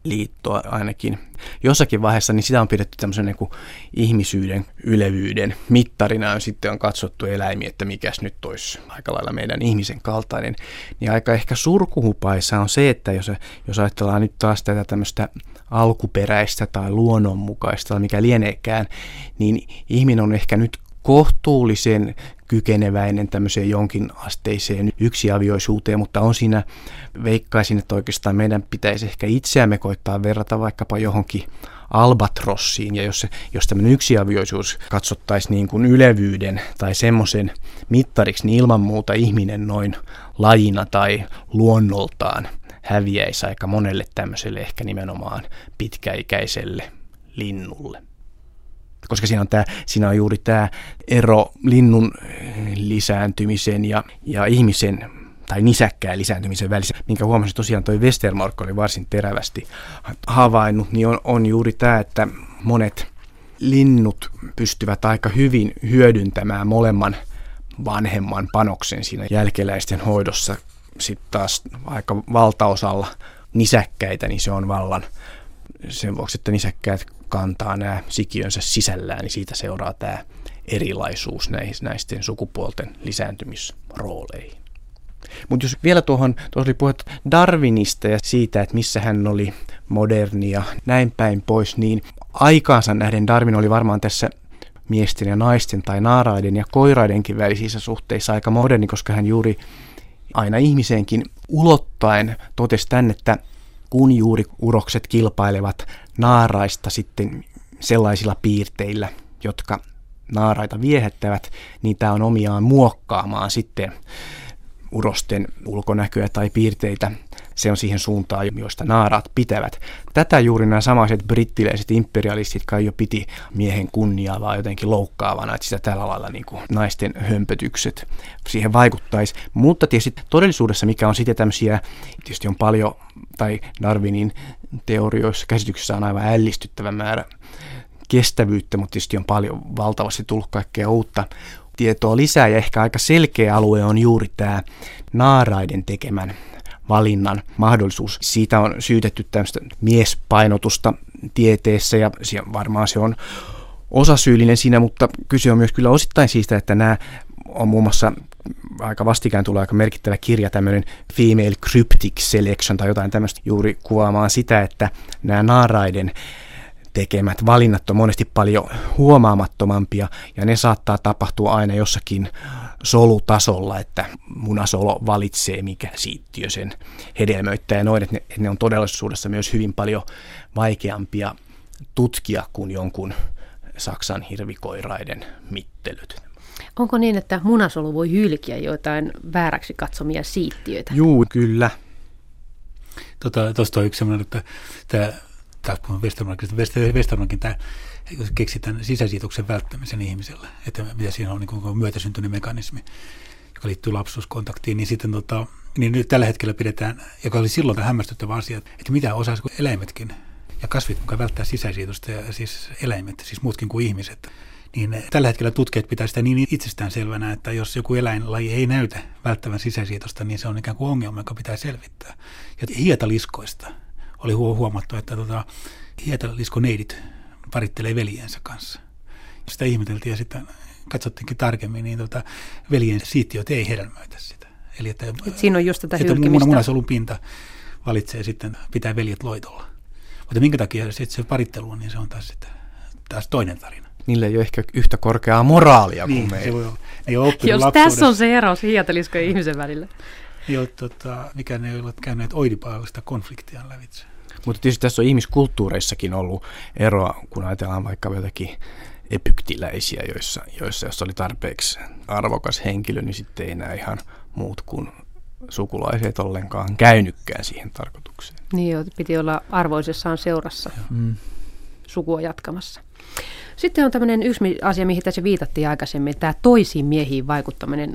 liittoa ainakin jossakin vaiheessa, niin sitä on pidetty tämmöisen niin kuin ihmisyyden, ylevyyden mittarina, ja sitten on katsottu eläimiä, että mikäs nyt olisi aika lailla meidän ihmisen kaltainen. Niin aika ehkä surkuhupaissa on se, että jos ajatellaan nyt taas tätä tämmöistä alkuperäistä tai luonnonmukaista tai mikä lieneekään, niin ihminen on ehkä nyt kohtuullisen kykeneväinen tämmöiseen jonkinasteiseen yksiavioisuuteen, mutta on siinä, veikkaisin, että oikeastaan meidän pitäisi ehkä itseämme koittaa verrata vaikkapa johonkin albatrossiin, ja jos tämmöinen yksiavioisuus katsottaisiin niin kuin ylevyyden tai semmoisen mittariksi, niin ilman muuta ihminen noin lajina tai luonnoltaan häviäisi aika monelle tämmöiselle ehkä nimenomaan pitkäikäiselle linnulle. Koska siinä on juuri tämä ero linnun lisääntymisen ja ihmisen tai nisäkkään lisääntymisen välissä, minkä huomasin tosiaan toi Westermarck oli varsin terävästi havainnut, niin on juuri tämä, että monet linnut pystyvät aika hyvin hyödyntämään molemman vanhemman panoksen siinä jälkeläisten hoidossa. Sitten taas aika valtaosalla nisäkkäitä, niin se on vallan sen vuoksi, että nisäkkäät kantaa nämä sikiönsä sisällään, niin siitä seuraa tämä erilaisuus näisten sukupuolten lisääntymisrooleihin. Mutta jos vielä tuossa oli puhetta Darwinista ja siitä, että missä hän oli moderni ja näin päin pois, niin aikaansa nähden Darwin oli varmaan tässä miesten ja naisten tai naaraiden ja koiraidenkin välisissä suhteissa aika moderni, koska hän juuri aina ihmiseenkin ulottaen totesi tänne, että kun juuri urokset kilpailevat naaraista sitten sellaisilla piirteillä, jotka naaraita viehättävät, niin tämä on omiaan muokkaamaan sitten urosten ulkonäköä tai piirteitä. Se on siihen suuntaan, joista naaraat pitävät. Tätä juuri nämä samaiset brittiläiset imperialistit kai jo piti miehen kunniaa vaan jotenkin loukkaavana, että sitä tällä lailla niin kuin naisten hömpötykset siihen vaikuttaisi. Mutta tietysti todellisuudessa, mikä on sitten tämmöisiä, tietysti on paljon, tai Darwinin teorioissa, käsityksessä on aivan ällistyttävä määrä kestävyyttä, mutta tietysti on paljon valtavasti tullut kaikkea uutta tietoa lisää, ja ehkä aika selkeä alue on juuri tämä naaraiden tekemän valinnan mahdollisuus. Siitä on syytetty tämmöistä miespainotusta tieteessä, ja varmaan se on osasyyllinen siinä, mutta kyse on myös kyllä osittain siitä, että nämä on muun muassa aika vastikään tulee aika merkittävä kirja, tämmöinen Female Cryptic Selection tai jotain tämmöistä juuri kuvaamaan sitä, että nämä naaraiden tekemät valinnat on monesti paljon huomaamattomampia, ja ne saattaa tapahtua aina jossakin solutasolla, että munasolo valitsee, mikä siittiö sen hedelmöittää, ja noin, että ne on todellisuudessa myös hyvin paljon vaikeampia tutkia kuin jonkun Saksan hirvikoiraiden mittelyt. Onko niin, että munasolu voi hylkiä joitain vääräksi katsomia siittiöitä? Juu, kyllä. Tuosta on yksi sellainen, että taas puhun Westermarckin tämä keksi tämän sisäsiitoksen välttämisen ihmiselle, että mitä siinä on niin myötäsyntyinen mekanismi, joka liittyy lapsuuskontaktiin, niin sitten niin nyt tällä hetkellä pidetään, joka oli silloin hämmästyttävä asia, että mitä osaisiko eläimetkin ja kasvit mukaan välttää sisäsiitosta, ja siis eläimet, siis muutkin kuin ihmiset. Niin tällä hetkellä tutkijat pitää sitä niin itsestään selvänä, että jos joku eläinlaji ei näytä välttävän sisäsiitosta, niin se on ikään kuin ongelma, joka pitää selvittää. Ja hietaliskoista oli huomattu, että hietaliskoneidit parittelee veljensä kanssa. Sitä ihmeteltiin ja sitten katsottiinkin tarkemmin, niin veljen siittiöt ei hedelmöitä sitä. Eli että siinä on just tätä hylkimistä. Munasolun pinta valitsee sitten, pitää veljet loitolla. Mutta minkä takia se parittelu on, niin se on taas toinen tarina. Niillä ei ole ehkä yhtä korkeaa moraalia kuin meillä. Jos tässä on se ero hietaliskon ja ihmisen välillä. Joo, mikä ne ovat käyneet oidipaalista konfliktia lävitse. Mutta tietysti tässä on ihmiskulttuureissakin ollut eroa, kun ajatellaan vaikka jotakin epyktiläisiä, joissa jos oli tarpeeksi arvokas henkilö, niin sitten ei enää ihan muut kuin sukulaiset ollenkaan käynytkään siihen tarkoitukseen. Niin joo, piti olla arvoisessaan seurassa sukua jatkamassa. Sitten on tämmöinen yksi asia, mihin tässä viitattiin aikaisemmin, tämä toisiin miehiin vaikuttaminen.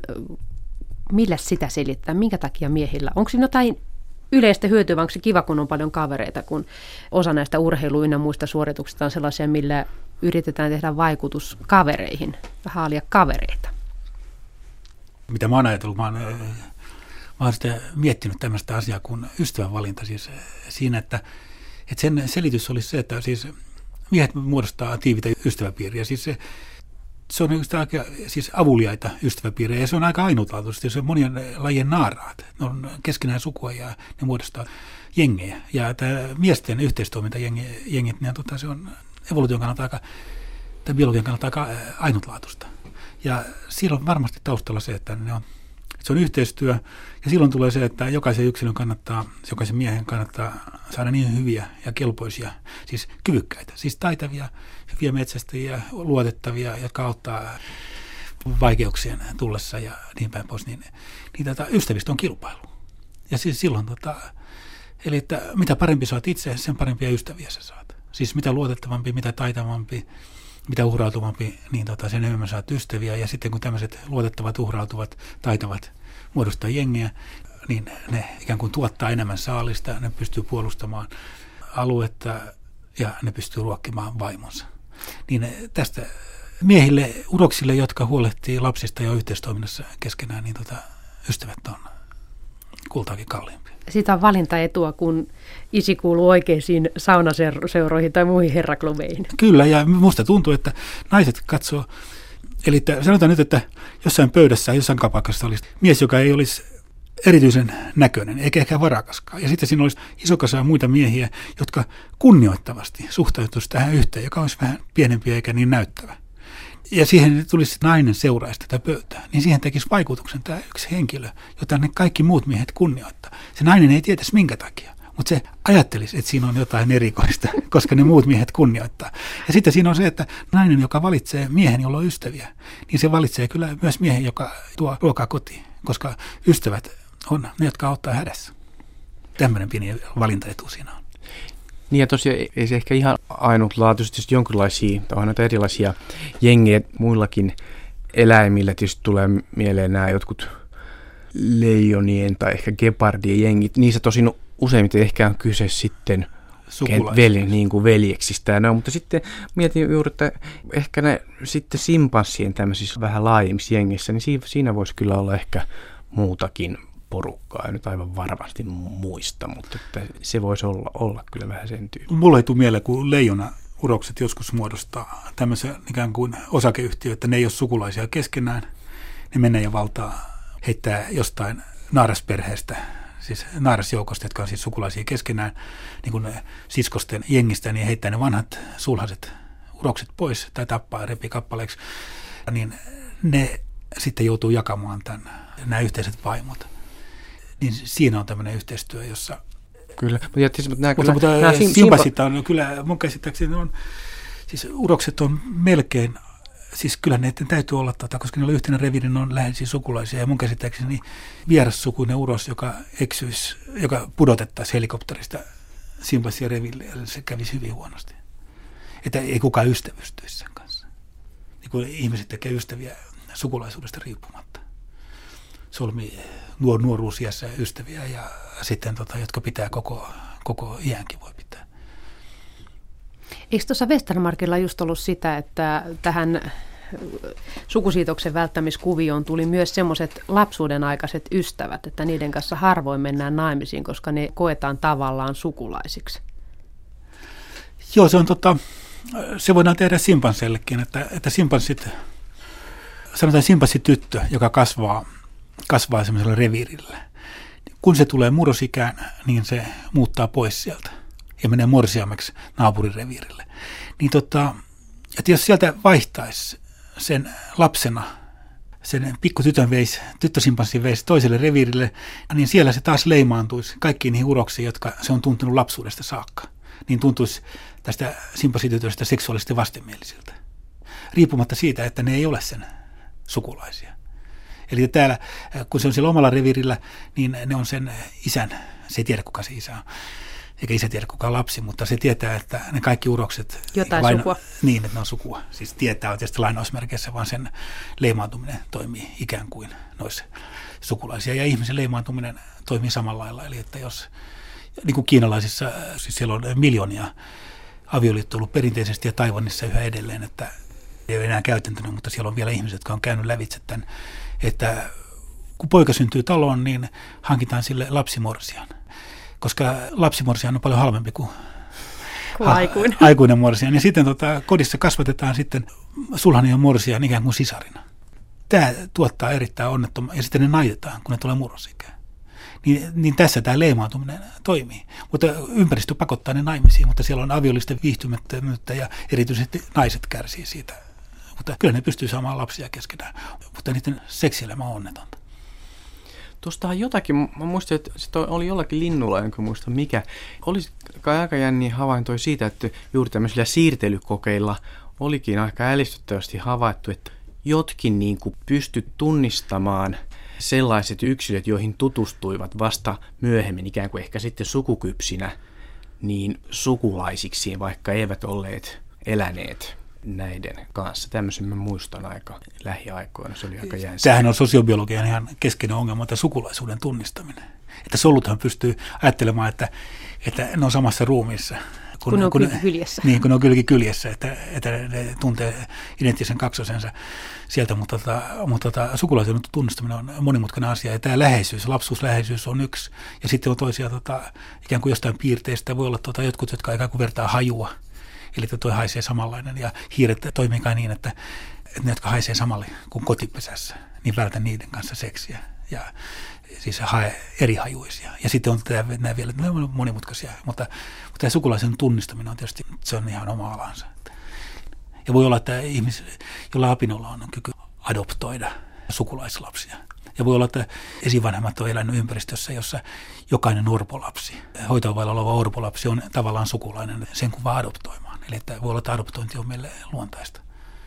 Millä sitä selittää? Minkä takia miehillä? Onko siinä jotain yleistä hyötyä, vai onko se kiva, kun on paljon kavereita, kun osa näistä urheilu- ynnä muista suorituksista on sellaisia, millä yritetään tehdä vaikutus kavereihin, haalia kavereita? Mitä mä oon ajatellut? Mä oon sitten miettinyt tämmöistä asiaa kuin ystävänvalinta, siis siinä, että Että sen selitys olisi se, että siis miehet muodostaa tiivitä ystäväpiiriä. Siis se on aika siis avuliaita ystäväpiirejä ja se on aika ainutlaatuisesti. Se on monien lajien naaraat. Ne on keskenään sukua ja ne muodostaa jengejä. Ja tämä miesten yhteistoimintajengit, niin se on evoluution kannalta tai biologian kannalta aika ainutlaatuista. Ja siellä on varmasti taustalla se, että se on yhteistyö ja silloin tulee se, että jokaisen miehen kannattaa saada niin hyviä ja kelpoisia, siis kyvykkäitä, siis taitavia, hyviä metsästäjiä, luotettavia, jotka auttaa vaikeuksien tullessa ja niin päin pois, niin ystävistä on kilpailu. Ja siis silloin, eli että mitä parempi saat itse, sen parempia ystäviä sä saat. Siis mitä luotettavampi, mitä taitavampi, mitä uhrautuvampi, niin sen enemmän saat ystäviä. Ja sitten kun tämmöiset luotettavat, uhrautuvat, taitavat muodostaa jengiä, niin ne ikään kuin tuottaa enemmän saalista, ne pystyy puolustamaan aluetta ja ne pystyy ruokkimaan vaimonsa. Niin tästä miehille, uroksille, jotka huolehtii lapsista ja yhteistoiminnassa keskenään, niin ystävät on kultaakin kalliimpia. Siitä on valintaetua, kun isi kuuluu oikeisiin saunaseuroihin tai muihin herraklubeihin. Kyllä, ja musta tuntuu, että naiset katsoo, eli että sanotaan nyt, että jossain pöydässä, jossain kapakassa olisi mies, joka ei olisi erityisen näköinen, eikä ehkä varakaskaan. Ja sitten siinä olisi iso kasa muita miehiä, jotka kunnioittavasti suhtautuisi tähän yhteen, joka olisi vähän pienempi eikä niin näyttävä. Ja siihen tulisi nainen seuraisi tätä pöytää, niin siihen tekisi vaikutuksen tämä yksi henkilö, jota ne kaikki muut miehet kunnioittaa. Se nainen ei tietäisi minkä takia, mutta se ajattelisi, että siinä on jotain erikoista, koska ne muut miehet kunnioittaa. Ja sitten siinä on se, että nainen, joka valitsee miehen, jolla on ystäviä, niin se valitsee kyllä myös miehen, joka tuo ruokaa kotiin, koska ystävät on ne, jotka auttaa hädässä. Tämmöinen pieni valintaetu siinä on. Niin ja tosiaan ei se ehkä ihan ainutlaatuisesti, just jonkinlaisia, tai noita erilaisia jengejä muillakin eläimillä tietysti tulee mieleen nämä jotkut leijonien tai ehkä gepardien jengit. Niissä tosin useimmiten ehkä on kyse sitten niin kuin veljeksistä. No, mutta sitten mietin juuri, että ehkä ne sitten simpanssien tämmöisissä vähän laajemmissa jengissä, niin siinä voisi kyllä olla ehkä muutakin porukkaa, en nyt aivan varmasti muista, mutta että se voisi olla kyllä vähän sen tyyppi. Mulla ei tule mieleen, kun leijona-urokset joskus muodostaa tämmöisen ikään kuin osakeyhtiö, että ne ei ole sukulaisia keskenään, ne menee ja valtaa heittää jostain naarasperheestä, siis naarasjoukosta, jotka on siis sukulaisia keskenään, niin kuin siskosten jengistä, niin heittää ne vanhat sulhaset urokset pois tai tappaa ja repii kappaleeksi, niin ne sitten joutuu jakamaan nämä yhteiset vaimot. Niin siinä on tämmöinen yhteistyö, jossa... Kyllä, mutta simpassit on kyllä, mun käsittääkseni siis urokset on melkein, siis kyllä ne täytyy olla, koska niillä on yhtenä reviiri, ne on läheisiä sukulaisia, ja mun käsittääkseni vierassukuinen uros, joka pudotettaisiin helikopterista simpassien reville, se kävisi hyvin huonosti. Että ei kukaan ystävystyisi sen kanssa. Niin kuin ihmiset tekee ystäviä sukulaisuudesta riippumatta. Solmii nuoruusiässä ystäviä ja sitten, jotka pitää koko iänkin voi pitää. Eikö tuossa Westermarkilla just ollut sitä, että tähän sukusiitoksen välttämiskuvioon tuli myös semmoiset lapsuuden aikaiset ystävät, että niiden kanssa harvoin mennään naimisiin, koska ne koetaan tavallaan sukulaisiksi? Joo, se voidaan tehdä simpansseillekin, että simpanssit, sanotaan simpanssityttö, joka kasvaa semmoisella reviirillä. Kun se tulee murrosikään, niin se muuttaa pois sieltä ja menee morsiameksi naapurin reviirille. Niin että jos sieltä vaihtaisi sen lapsena, sen pikkutytön tyttösimpanssin veisi toiselle reviirille, niin siellä se taas leimaantuisi kaikkiin niihin uroksiin, jotka se on tuntenut lapsuudesta saakka. Niin tuntuisi tästä simpanssitytöstä seksuaalisesti vastenmielisiltä. Riippumatta siitä, että ne ei ole sen sukulaisia. Eli täällä, kun se on siellä omalla reviirillä, niin ne on sen isän, se ei tiedä kuka se isä on, eikä isä tiedä kuka on lapsi, mutta se tietää, että ne kaikki urokset... Jotain sukua. Niin, että ne on sukua. Siis tietää tietysti lainausmerkeissä, vaan sen leimaantuminen toimii ikään kuin noissa sukulaisia. Ja ihmisen leimaantuminen toimii samalla lailla. Eli että jos, niin kuin kiinalaisissa, siis siellä on miljoonia avioliittoja ollut perinteisesti ja Taiwanissa yhä edelleen, että ei ole enää käytäntönä, mutta siellä on vielä ihmiset, jotka on käynyt lävitse tämän, että kun poika syntyy taloon, niin hankitaan sille lapsimorsian, koska lapsimorsian on paljon halvempi kuin aikuinen morsian. Ja sitten kodissa kasvatetaan sitten sulhanen ja morsian ikään kuin sisarina. Tämä tuottaa erittäin onnettoman, ja sitten ne naitetaan, kun ne tulee murrosikään. Niin tässä tämä leimautuminen toimii. Mutta ympäristö pakottaa ne naimisiin, mutta siellä on aviolisten viihtymättömyyttä ja erityisesti naiset kärsii siitä. Mutta kyllä ne pystyy saamaan lapsia keskenään, mutta niiden seksielämä on onnetonta. Tuostahan jotakin, mä muistin, että se oli jollakin linnulla, enkä muista mikä. Olisi aika jänniä havaintoi siitä, että juuri tämmöisillä siirtelykokeilla olikin aika ällistyttävästi havaittu, että jotkin niin kuin pysty tunnistamaan sellaiset yksilöt, joihin tutustuivat vasta myöhemmin, ikään kuin ehkä sitten sukukypsinä, niin sukulaisiksi, vaikka eivät olleet eläneet näiden kanssa. Tämmöisen mä muistan aika lähiaikoina. Se oli aika jänsä. Tämähän on sosiobiologian ihan keskeinen ongelma, että sukulaisuuden tunnistaminen. Että soluthan pystyy ajattelemaan, että ne on samassa ruumiissa. Kun on kyljessä. Niin, kun on kyljessä, että ne tuntee identtisen kaksosensa sieltä, mutta sukulaisuuden tunnistaminen on monimutkainen asia. Ja tämä läheisyys, lapsuusläheisyys on yksi. Ja sitten on toisia ikään kuin jostain piirteistä. Voi olla jotkut, jotka ikään kuin vertaa hajua. Eli tuo haisee samanlainen. Ja hiiret toimii kai niin, että ne, jotka haisee samalle kuin kotipesässä, niin vältä niiden kanssa seksiä. Ja siis hae eri hajuisia. Ja sitten on nämä vielä monimutkaisia, mutta tämä sukulaisen tunnistaminen on tietysti, se on ihan oma alansa. Ja voi olla, että jolla apinolla on kyky adoptoida sukulaislapsia. Ja voi olla, että esivanhemmat on elänyt ympäristössä, jossa jokainen orpolapsi, hoitovailla oleva orpolapsi on tavallaan sukulainen sen kuin vaan adoptoimaan. Eli että voi olla, että adoptointi on meille luontaista.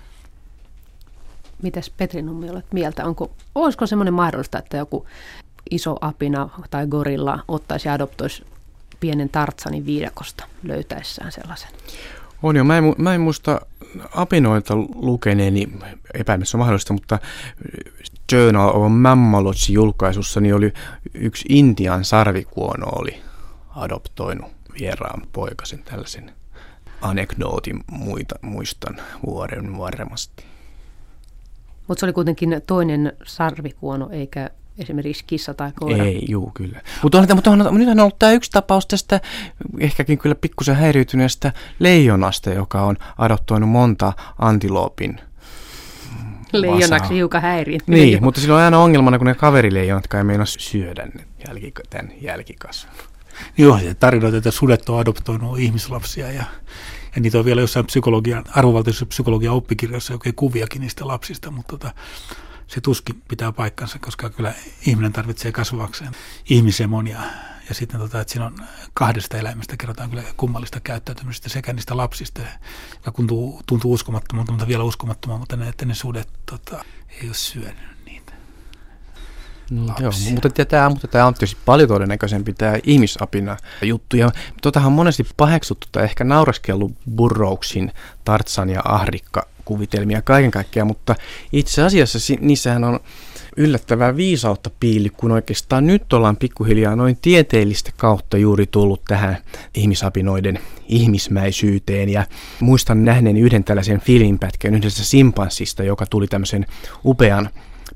Mitäs Petri Nummi olet mieltä? Olisiko semmoinen mahdollista, että joku iso apina tai gorilla ottaisi ja adoptoisi pienen Tartsanin viidakosta löytäessään sellaisen? On jo. Mä en muista apinoita lukeneeni, epäilyssä mahdollista, mutta Journal of Mammalogy -julkaisussa niin oli yksi Intian sarvikuono oli adoptoinut vieraan poikasen, tällaisen anekdootin muistan varmasti. Mutta se oli kuitenkin toinen sarvikuono, eikä esimerkiksi kissa tai koira. Ei, juu, kyllä. Mutta nythän on ollut tämä yksi tapaus tästä ehkäkin kyllä pikkusen häiriytyneestä leijonasta, joka on adoptoinut monta antiloopin leijonaksi hiukan häiriintynyt. Niin, mutta silloin on aina ongelmana, kun ne kaverileijonat ei meinaa syödä tämän jälkikasvun. Joo, tarinoita, että sudet on adoptoinut ihmislapsia ja niitä on vielä jossain arvovaltaisessa psykologian oppikirjassa oikein kuviakin niistä lapsista, mutta se tuskin pitää paikkansa, koska kyllä ihminen tarvitsee kasvavakseen ihmisemonia. Ja sitten, että siinä on kahdesta eläimestä kerrotaan kyllä kummallista käyttäytymistä sekä niistä lapsista, joka tuntuu uskomattomalta, mutta vielä uskomattomalta, että ne sudet ei ole syönyt niitä lapsia. Joo, mutta tämä on tietysti paljon todennäköisempi tämä ihmisapina juttu. Ja on monesti paheksuttu tai ehkä nauraskellut Burroughsin Tarzan ja Ahrikka kuvitelmia kaiken kaikkiaan, mutta itse asiassa niissähän on yllättävää viisautta piili, kun oikeastaan nyt ollaan pikkuhiljaa noin tieteellistä kautta juuri tullut tähän ihmisapinoiden ihmismäisyyteen. Ja muistan nähneen yhden tällaisen filminpätkän yhdessä simpanssista, joka tuli tämmöisen upean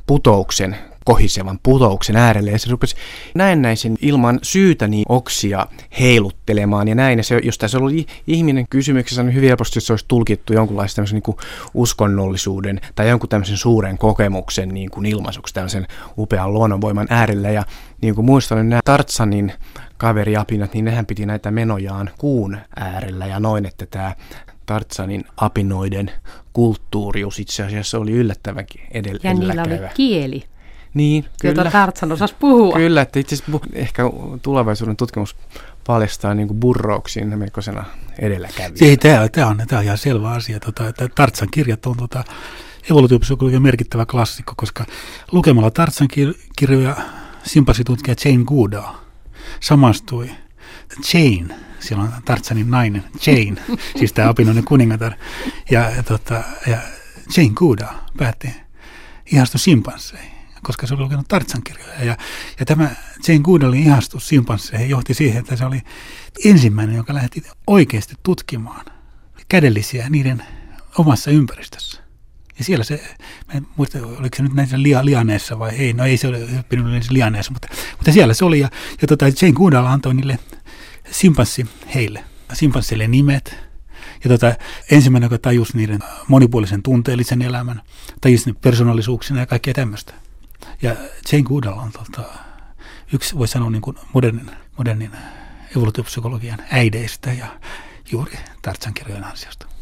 kohisevan putouksen äärelle, ja se rupesi näennäisen ilman syytä niin oksia heiluttelemaan, ja näin, ja jos tässä oli ihminen kysymyksessä, niin hyvin helposti se olisi tulkittu jonkunlaista tämmöisen niin kuin uskonnollisuuden tai jonkun tämmöisen suuren kokemuksen niin kuin ilmaisuksi tämmöisen upean luonnonvoiman äärelle, ja niin kuin muistan, nämä Tartsanin kaveriapinat, niin nehän piti näitä menojaan kuun äärellä, ja noin, että tämä Tartsanin apinoiden kulttuurius itse asiassa oli yllättävänkin edelläkäyvä. Ja niillä oli kieli. Niin, kyllä. Jota Tartsan osasi puhua. Kyllä, että itse asiassa ehkä tulevaisuuden tutkimus paljastaa niin kuin Burroughsin melkoisena edelläkävijänä. Tämä on ihan selvä asia, että Tartsan kirjat on evoluutiopsykologian merkittävä klassikko, koska lukemalla Tartsan kirjoja simpanssitutkija Jane Goodall samastui. Jane, siellä on Tartsanin nainen, Jane, siis tämä apinoinen kuningatar, ja Jane Goodall päätti ihastua simpansseihin, koska se oli lukenut Tartsan kirjoja. Ja tämä Jane Goodallin ihastus simpansseihin johti siihen, että se oli ensimmäinen, joka lähti oikeasti tutkimaan kädellisiä niiden omassa ympäristössä. Ja siellä se, mä en muista, oliko se nyt näissä lianeissa vai ei, no ei se ole hyppinyt näissä lianeissa, mutta siellä se oli. Ja Jane Goodall antoi niille simpanssi heille simpansseille nimet. Ja ensimmäinen, joka tajusi niiden monipuolisen tunteellisen elämän, tajusi ne persoonallisuuksina ja kaikkea tämmöistä. Ja Jane Goodall on yksi, voi sanoa, niin kuin modernin evoluutiopsykologian äideistä ja juuri Tarzan-kirjojen ansiosta.